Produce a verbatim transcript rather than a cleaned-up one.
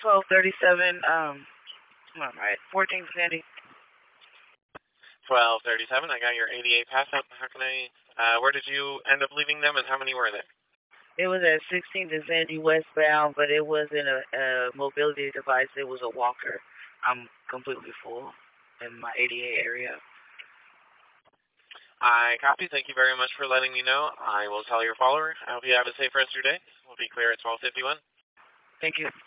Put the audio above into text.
twelve thirty-seven, um, all right, fourteen Sandy. twelve thirty-seven, I got your eighty-eight pass up. How can I, uh, where did you end up leaving them and how many were there? It was at sixteenth and Sandy westbound, but it wasn't a, a mobility device. It was a walker. I'm completely full in my eighty-eight area. I copy. Thank you very much for letting me know. I will tell your follower. I hope you have a safe rest of your day. We'll be clear at twelve fifty-one. Thank you.